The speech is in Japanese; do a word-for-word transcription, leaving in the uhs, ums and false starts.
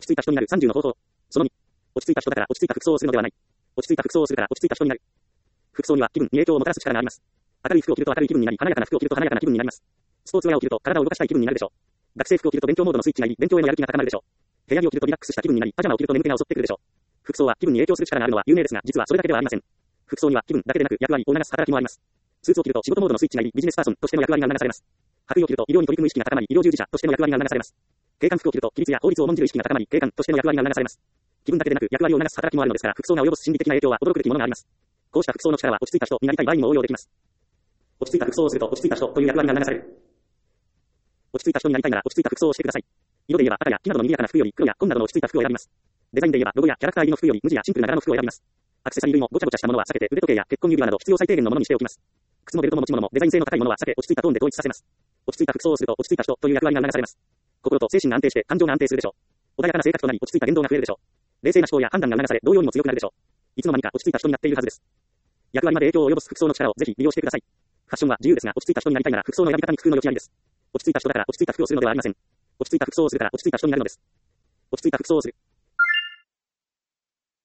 ち着いた人になるさんじゅうの方法。そのに、落ち着いた人だから落ち着いた服装をするのではない。落ち着いた服装をするから落ち着いた人になる。服装には気分に影響をもたらす力があります。明るい服を着ると明るい気分になり、華やかな服を着ると華やかな気分になります。スポーツウェアを着ると体を動かしたい気分になるでしょう。学生服を着ると勉強モードのスイッチが入り、勉強へのやる気が高まるでしょう。部屋着を着るとリラックスした気分になり、パジャマを着ると眠気が襲ってくるでしょう。服装は気分に影響する力があるのは有名ですが、実はそれだけではありません。服装には気分だけでなく役割を促す働きもあります。スーツを着ると仕事モードのスイッチが入り、ビジネスパーソンとしての役割が促されます。白衣を着ると医療に取り組む意識が高まり、医療従事者としての役割が促されます。警官服を着ると規律や法律を重んじる意識が高まり、警官としての役割が促されます。気分だけでなく役割を促す働きもあるのですから、服装が及ぼす心理的な影響は驚くべきものがあります。こうした服装の力は落ち着いた人になりたい場合にも応用できます。落ち着いた服装をすると落ち着いた人という役割が促される。落ち着いた人になりたいなら落ち着いた服装をしてください。色で言えば赤や黄などの賑やかな服より黒や紺などの落ち着いた服を選びます。デザインで言えばロゴやキャラクター入りの服より無地やシンプルな柄の服を選びます。アクセサリー類もごちゃごちゃしたものは避けて腕時計や結婚指輪など必要最低限のものにしておきます。靴もベルトも持ち物もデザイン性の高いものは避け落ち着いたトーンで統一させます。落ち着いた服装をすると落ち着いた人という役割が促されます。心と精神が安定して感情が安定するでしょう。穏やかな性格となり落ち着いた言動が増えるでしょう。冷静な思考や判断が促され動揺にも強くなるでしょう。いつの間にか落ち着いた人になっているはずです。役割まで影響を及ぼす服装の力をぜひ利用してください。ファッションは自由ですが落ち着いた人になりたいなら服装の選び方に工夫の余地ありです。落ち着いた人だから落ち着いた服をするのではありません。落ち着いた服装をするから落ち着いた人になるのです。落ち着いた服装をする。